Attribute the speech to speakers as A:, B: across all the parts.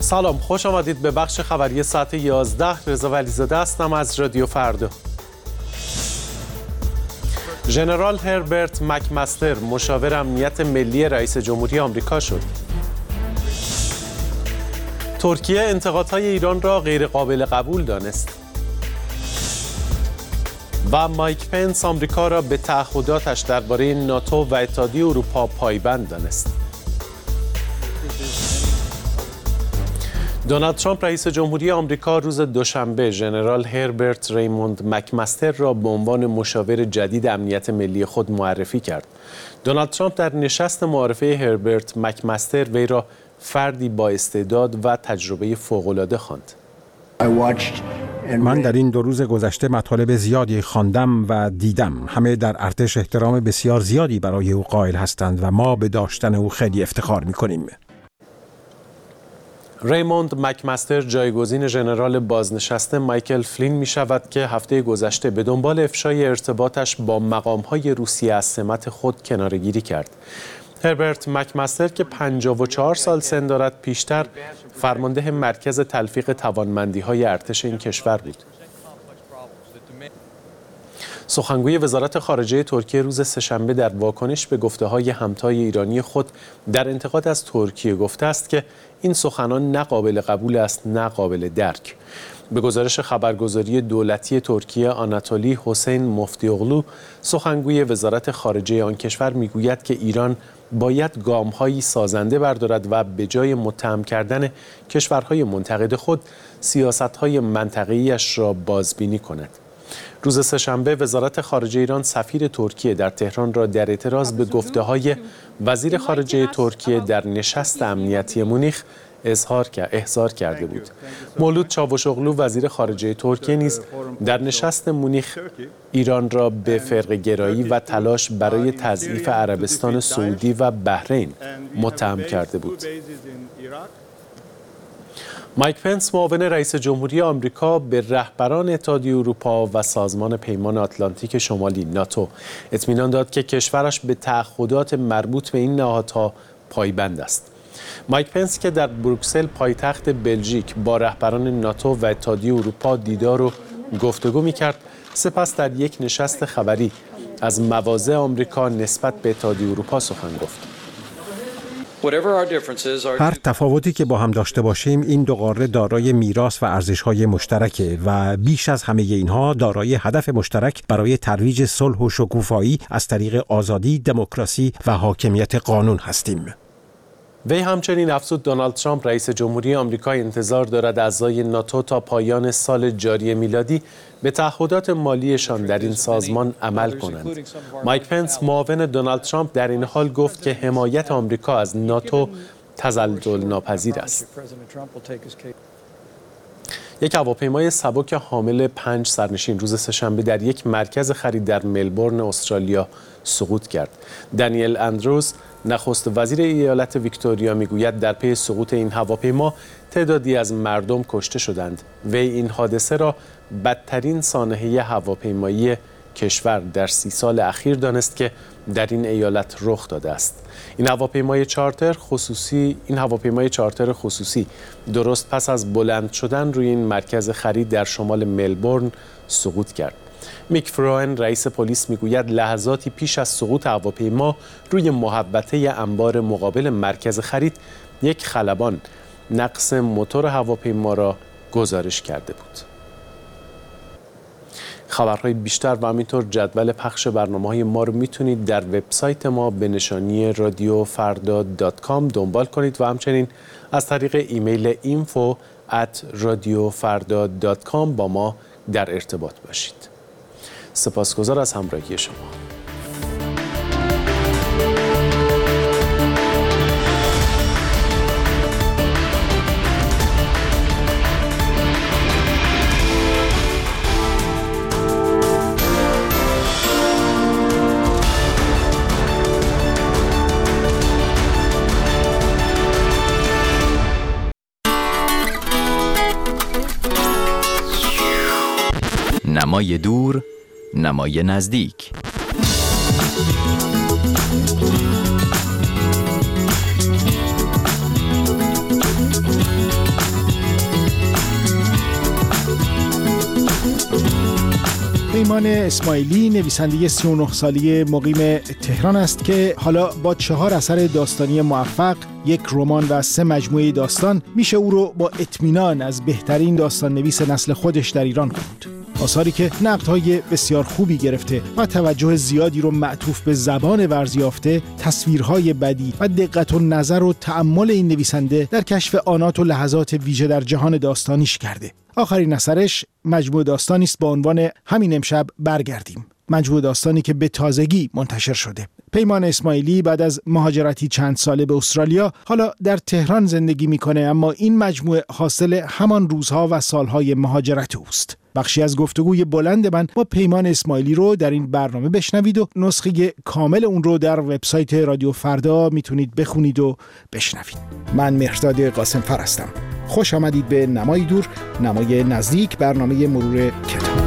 A: سلام، خوش آمدید به بخش خبری ساعت 11. رضا ولیزاده هستم از رادیو فردا. ژنرال هربرت مکمستر مشاور امنیت ملی رئیس جمهوری آمریکا شد. ترکیه انتقادهای ایران را غیر قابل قبول دانست. و مایک پنس آمریکا را به تعهداتش درباره ناتو و اتحادیه اروپا پایبند دانست. دونالد ترامپ رئیس جمهوری آمریکا روز دوشنبه ژنرال هربرت ریموند مکمستر را به عنوان مشاور جدید امنیت ملی خود معرفی کرد. دونالد ترامپ در نشست معارفه هربرت مکمستر وی را فردی با استعداد و تجربه فوق‌العاده خواند.
B: من در این 2 روز گذشته مطالب زیادی خواندم و دیدم. همه در ارتش احترام بسیار زیادی برای او قائل هستند و ما به داشتن او خیلی افتخار می‌کنیم.
A: ریموند مکمستر جایگزین ژنرال بازنشسته مایکل فلین می شود که هفته گذشته به دنبال افشای ارتباطش با مقام‌های روسیه از سمت خود کناره‌گیری کرد. هربرت مکمستر که 54 سال سن دارد پیشتر فرمانده مرکز تلفیق توانمندی‌های ارتش این کشور بود. سخنگوی وزارت خارجه ترکیه روز سه‌شنبه در واکنش به گفته‌های همتای ایرانی خود در انتقاد از ترکیه گفته است که این سخنان نه قابل قبول است نه قابل درک. به گزارش خبرگزاری دولتی ترکیه آناتولی حسین مفتی‌اوغلو، سخنگوی وزارت خارجه آن کشور میگوید که ایران باید گام‌هایی سازنده بردارد و به جای متهم کردن کشورهای منتقد خود سیاست‌های منطقه‌ایش را بازبینی کند. روز سه‌شنبه وزارت خارجه ایران سفیر ترکیه در تهران را در اعتراض به گفته‌های وزیر خارجه ترکیه در نشست امنیتی مونیخ احضار کرده بود. مولود چاوشوغلو وزیر خارجه ترکیه نیز در نشست مونیخ ایران را به فرقه‌گرایی و تلاش برای تضعیف عربستان سعودی و بحرین متهم کرده بود. مایک پنس معاون رئیس جمهوری آمریکا به رهبران اتحادیه اروپا و سازمان پیمان آتلانتیک شمالی ناتو اطمینان داد که کشورش به تعهدات مربوط به این نهادها پایبند است. مایک پنس که در بروکسل پایتخت بلژیک با رهبران ناتو و اتحادیه اروپا دیدار و گفتگو می‌کرد، سپس در یک نشست خبری از مواضع آمریکا نسبت به اتحادیه اروپا سخن گفت.
B: هر تفاوتی که با هم داشته باشیم، این 2 قاره دارای میراث و ارزش‌های مشترکه و بیش از همه اینها دارای هدف مشترک برای ترویج صلح و شکوفایی از طریق آزادی، دموکراسی و حاکمیت قانون هستیم.
A: وی همچنین افزود دونالد ترامپ رئیس جمهوری آمریکا انتظار دارد اعضای ناتو تا پایان سال جاری میلادی به تعهدات مالیشان در این سازمان عمل کنند. مایک پنس معاون دونالد ترامپ در این حال گفت که حمایت آمریکا از ناتو تزلزل ناپذیر است. یک هواپیمای سبک حامل 5 سرنشین روز سه‌شنبه در یک مرکز خرید در ملبورن استرالیا سقوط کرد. دانیل اندروز نخست وزیر ایالت ویکتوریا میگوید در پی سقوط این هواپیما تعدادی از مردم کشته شدند. وی این حادثه را بدترین سانحه هواپیمایی کشور در 30 سال اخیر دانست که در این ایالت رخ داده است. این هواپیمای چارتر خصوصی درست پس از بلند شدن روی این مرکز خرید در شمال ملبورن سقوط کرد. میک فروئن رئیس پلیس میگوید لحظاتی پیش از سقوط هواپیما روی محوطه انبار مقابل مرکز خرید یک خلبان نقص موتور هواپیما را گزارش کرده بود. خبرهای بیشتر و همینطور جدول پخش برنامه‌های ما رو میتونید در وبسایت ما به نشانی radiofarda.com دنبال کنید و همچنین از طریق ایمیل info@radiofarda.com با ما در ارتباط باشید. سپاسگزار از همراهی شما.
C: نمای دور، نمای نزدیک.
D: پیمان اسماعیلی نویسنده 39 ساله مقیم تهران است که حالا با 4 اثر داستانی موفق، 1 رمان و 3 مجموعه داستان میشه او رو با اطمینان از بهترین داستان نویس نسل خودش در ایران خوند. آثاری که نقدهای بسیار خوبی گرفته و توجه زیادی رو معطوف به زبان ورزیافته، تصویرهای بدیع و دقت و نظر و تأمل این نویسنده در کشف آنات و لحظات ویژه در جهان داستانیش کرده. آخرین اثرش مجموعه داستانی است با عنوان همین امشب برگردیم. مجموعه داستانی که به تازگی منتشر شده. پیمان اسماعیلی بعد از مهاجرتی چند ساله به استرالیا حالا در تهران زندگی میکنه، اما این مجموعه حاصل همان روزها و سالهای مهاجرت اوست. بخشی از گفتگوی بلند من با پیمان اسماعیلی رو در این برنامه بشنوید و نسخه کامل اون رو در وبسایت رادیو فردا میتونید بخونید و بشنوید. من مهرداد قاسم فر هستم. خوش آمدید به نمای دور، نمای نزدیک، برنامه مرور کتاب.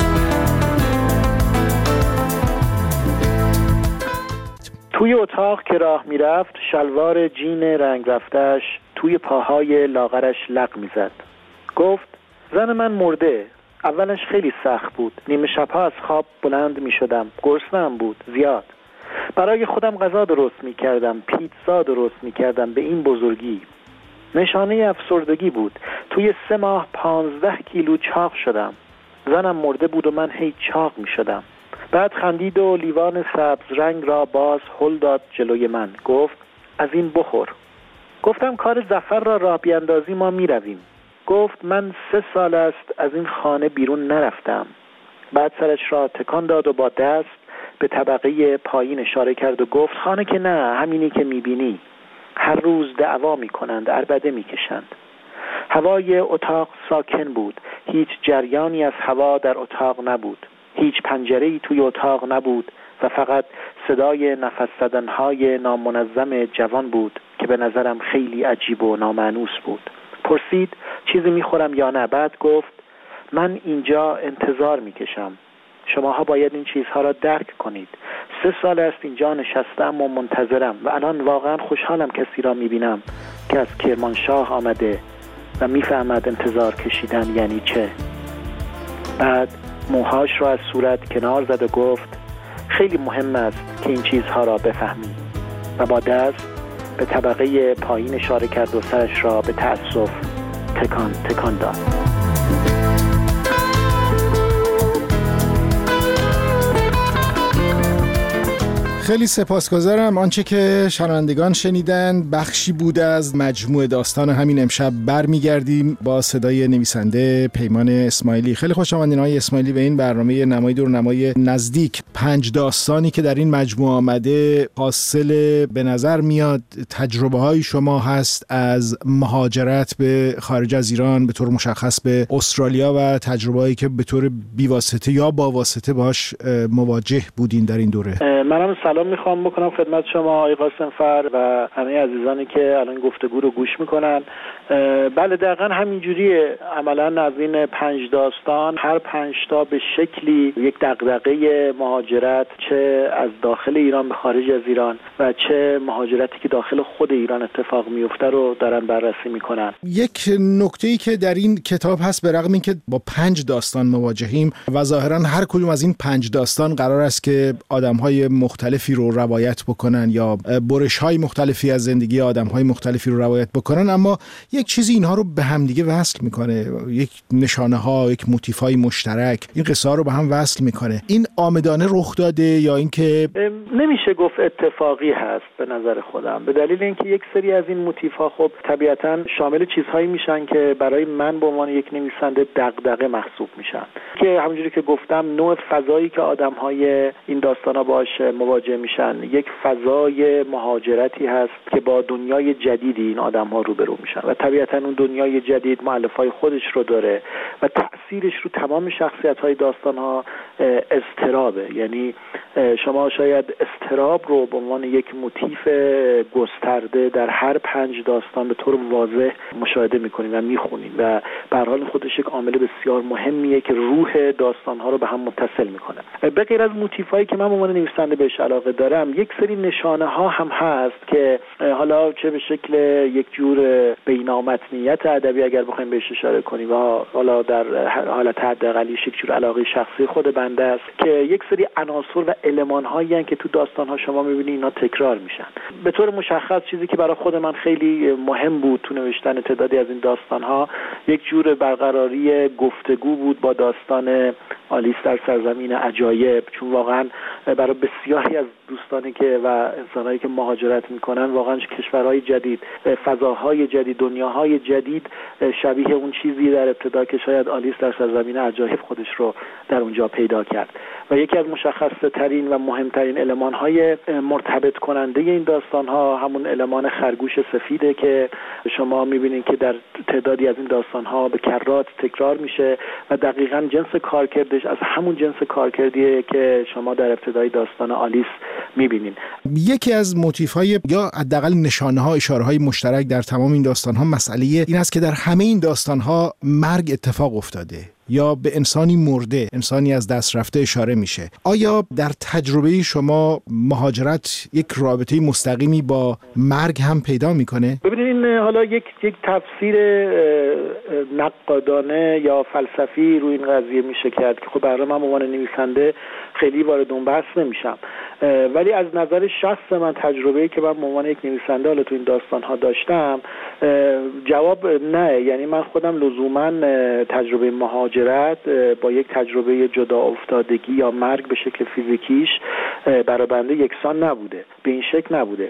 E: توی اتاق که راه میرفت شلوار جین رنگ رفتش توی پاهای لاغرش لق میزد. گفت زن من مرده. اولش خیلی سخت بود. نیمه شبها از خواب بلند میشدم. گرسنه‌ام بود زیاد. برای خودم غذا درست میکردم. پیتزا درست میکردم به این بزرگی. نشانه افسردگی بود. توی 3 ماه 15 کیلو چاق شدم. زنم مرده بود و من هی چاق میشدم. بعد خندید و لیوان سبز رنگ را باز هل داد جلوی من. گفت از این بخور. گفتم کار ظفر را راه بیاندازی ما میرویم. گفت من 3 سال است از این خانه بیرون نرفتم. بعد سرش را تکان داد و با دست به طبقه پایین اشاره کرد و گفت خانه که نه، همینی که میبینی. هر روز دعوا میکنند، عربده میکشند. هوای اتاق ساکن بود. هیچ جریانی از هوا در اتاق نبود. هیچ پنجره‌ای توی اتاق نبود و فقط صدای نفس زدن‌های نامنظم جوان بود که به نظرم خیلی عجیب و نامانوس بود. پرسید چیزی میخورم یا نه؟ بعد گفت من اینجا انتظار میکشم. شماها باید این چیزها را درک کنید. 3 سال است اینجا نشستم و منتظرم و الان واقعا خوشحالم کسی را میبینم که از کرمانشاه آمده و میفهمد انتظار کشیدن یعنی چه. بعد موهاش را از صورت کنار زد و گفت خیلی مهم است که این چیزها را بفهمی و با دست به طبقه پایین اشاره کرد و سرش را به تأسف تکان داد.
D: خیلی سپاسگزارم. آنچه که شنوندگان شنیدن بخشی بود از مجموعه داستان همین امشب. برمیگردیم با صدای نویسنده پیمان اسماعیلی. خیلی خوش آمدین آقای اسماعیلی به این برنامه نمای دور نمای نزدیک. 5 داستانی که در این مجموعه آمده حاصل به نظر میاد تجربه های شما هست از مهاجرت به خارج از ایران، به طور مشخص به استرالیا، و تجربه هایی که به طور بیواسطه یا با واسطه باش مواجه بودین در این دوره.
E: منم سلام میخوام بکنم خدمت شما آقای قاسم فر و همه عزیزانی که الان گفتگو رو گوش میکنن. بله دقیقا همینجوریه. عملا از این 5 داستان هر 5 تا به شکلی یک دغدغه مهاجرت، چه از داخل ایران به خارج از ایران و چه مهاجرتی که داخل خود ایران اتفاق میفته رو دارن بررسی میکنن.
D: یک نکته‌ای که در این کتاب هست، به رغم اینکه با 5 داستان مواجهیم و ظاهرا هر کدوم از این 5 داستان قرار است که آدم‌های مختلفی رو روایت بکنن یا برش‌های مختلفی از زندگی آدم‌های مختلفی رو روایت بکنن، اما یک چیزی اینها رو به هم دیگه وصل میکنه. یک نشانه‌ها، یک موتیف‌های مشترک این قصه رو به هم وصل میکنه. این عامدانه رخ داده یا اینکه
E: نمیشه گفت اتفاقی هست به نظر خودم، به دلیل اینکه یک سری از این موتیف‌ها خب طبیعتاً شامل چیزهایی میشن که برای من به عنوان یک نویسنده دغدغه محسوب میشن، که همونجوری که گفتم نوع فضایی که آدم‌های این داستانا باهاش مواجه میشن یک فضای مهاجرتی هست که با دنیای جدیدی این آدم‌ها روبرو میشن و طبیعتاً اون دنیای جدید مؤلفه‌های خودش رو داره و تأثیرش رو تمام شخصیت‌های داستان‌ها اضطرابه. یعنی شما شاید اضطراب رو به عنوان یک موتیف گسترده در هر 5 داستان به طور واضح مشاهده می‌کنید و می‌خونید و به هر حال خودش یک عامل بسیار مهمیه که روح داستان‌ها رو به هم متصل میکنه. به غیر از موتیفایی که من به عنوان نویسنده بهش علاقه دارم، یک سری نشانه‌ها هم هست که حالا چه به شکل یک جور بینامتنیت ادبی اگر بخوایم بهش اشاره کنیم و حالا در حالت حداقلیش یک جور علاقه شخصی خود بنده است که یک سری عناصر و المان‌هایی هستند که تو داستان‌ها شما می‌بینید اینا تکرار میشن. به طور مشخص چیزی که برای خود من خیلی مهم بود تو نوشتن تعدادی از این داستان‌ها یک جور برقراری گفتگو بود با داستان آلیس در سرزمین عجایب، چون واقعا برای بسیاری از دوستانی که و انسانایی که مهاجرت میکنن واقعا کشورهای جدید، فضاهای جدید، دنیاهای جدید شبیه اون چیزی در ابتدا که شاید آلیس در سرزمین عجایب خودش رو در اونجا پیدا کرد. و یکی از مشخص ترین و مهمترین المان‌های مرتبط کننده این داستان‌ها همون المان خرگوش سفیده که شما می‌بینید که در تعدادی از این داستان‌ها به کرات تکرار میشه و دقیقاً جنس کارکردش از همون جنس کارکردیه که شما در ابتدای داستان آلیس می‌بینید.
D: یکی از موتیف‌های یا حداقل نشانه‌ها، اشاره‌های مشترک در تمام این داستان‌ها مسئله این است که در همه این داستان‌ها مرگ اتفاق افتاده یا به انسانی مرده، انسانی از دست رفته اشاره میشه. آیا در تجربه شما مهاجرت یک رابطه مستقیمی با مرگ هم پیدا میکنه؟
E: ببینید این حالا یک تفسیر نقادانه یا فلسفی روی این قضیه میشه کرد که خب برای من به عنوان نویسنده خیلی وارد اون بحث نمیشم، ولی از نظر شخص من تجربه‌ای که من به عنوان یک نویسنده حالا تو این داستان‌ها داشتم جواب نه. یعنی من خودم لزوماً تجربه مهاجرت با یک تجربه جدا افتادگی یا مرگ به شکل فیزیکیش برای بنده یکسان نبوده، به این شکل نبوده.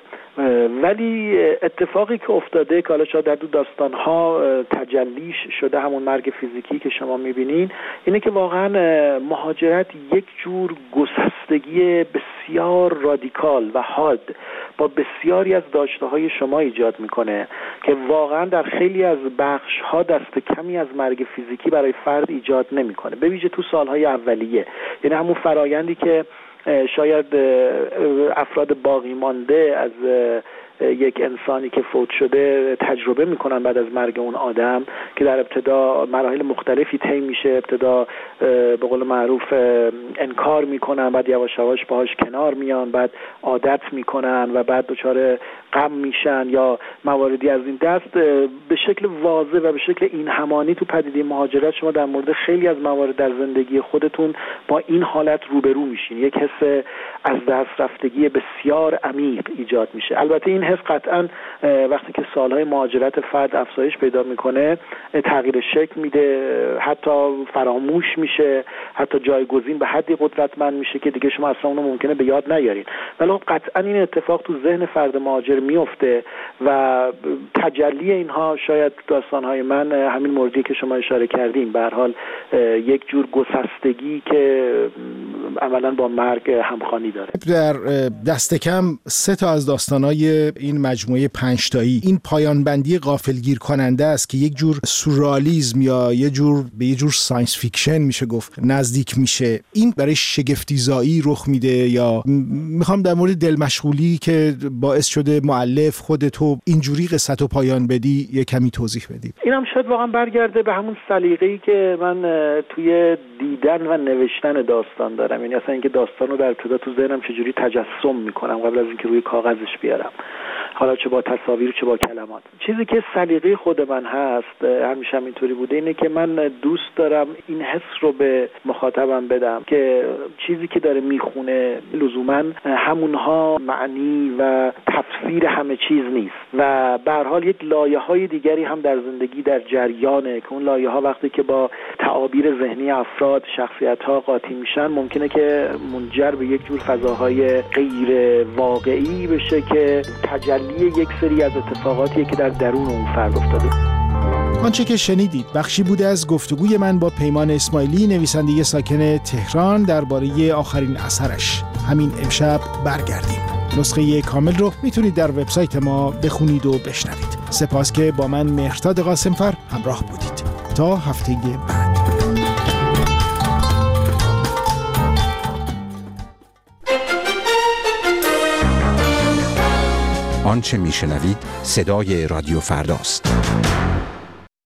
E: ولی اتفاقی که افتاده که حالا شاید در دو داستان‌ها تجلیش شده همون مرگ فیزیکی که شما می‌بینین، اینه که واقعاً مهاجرت یک جور گسستگی بسیار رادیکال و حاد با بسیاری از داشته‌های شما ایجاد میکنه که واقعا در خیلی از بخش‌ها دست کمی از مرگ فیزیکی برای فرد ایجاد نمیکنه، به ویژه تو سالهای اولیه. یعنی همون فرایندی که شاید افراد باقی مانده از یک انسانی که فوت شده تجربه میکنن بعد از مرگ اون آدم که در ابتدا مراحل مختلفی طی میشه، ابتدا به قول معروف انکار میکنن، بعد یواش یواش باهاش کنار میان، بعد عادت میکنن و بعد دچار غم میشن یا مواردی از این دست. به شکل واضح و به شکل این همانی تو پدیده مهاجرت شما در مورد خیلی از موارد در زندگی خودتون با این حالت روبرو میشین، یک حس از دست رفتگی بسیار عمیق ایجاد میشه. البته این حس قطعا وقتی که سالهای مهاجرت فرد افزایش پیدا میکنه تغییر شکل میده، حتی فراموش میشه، حتی جایگزین به حدی قدرتمند میشه که دیگه شما اصلا اونو ممکنه به یاد نیارین. ولی قطعا این اتفاق تو ذهن فرد مهاجر میفته و تجلی اینها شاید داستانهای من همین موردی که شما اشاره کردین، به هر حال یک جور گسستگی که عملاً با مرگ همخوانی داره.
D: در دست کم 3 تا از داستانهای این مجموعه 5 تایی این پایان بندی غافلگیر کننده است که یک جور سورئالیسم یا یه جور ساینس فیکشن میشه گفت نزدیک میشه. این برای شگفت‌زایی رخ میده یا میخوام در مورد دلمشغولی که باعث شده مؤلف خود تو اینجوری قصه‌تو پایان بدی یه کمی توضیح بدی؟
E: اینم شاید واقعا برگرده به همون سلیقه‌ای که من توی دیدن و نوشتن داستان دارم. یعنی اصلا اینکه داستان رو در ابتدا تو ذهنم چجوری تجسم میکنم قبل از اینکه روی کاغذش بیارم، حالا چه با تصاویر چه با کلمات. چیزی که سلیقه خود من هست همیشه هم اینطوری بوده اینه که من دوست دارم این حس رو به مخاطبم بدم که چیزی که داره میخونه لزوما همونها معنی و تفسیر همه چیز نیست و به هر حال یک لایه‌های دیگری هم در زندگی در جریانه که اون لایه‌ها وقتی که با تعابیر ذهنی افراد شخصیت‌ها قاطی میشن ممکنه که منجر به یک جور فضاهای غیر واقعی بشه که تجلی یک سری از اتفاقاتیه که در درون اون فرد افتاده.
D: آنچه که شنیدید بخشی بوده از گفتگوی من با پیمان اسماعیلی، نویسنده ساکن تهران، درباره آخرین اثرش. همین امشب برگردیم. نسخه کامل رو میتونید در وبسایت ما بخونید و بشنوید. سپاس که با من مهرداد قاسمفر همراه بودید. تا هفته بعد.
B: آنچه میشنوید صدای رادیو فرداست.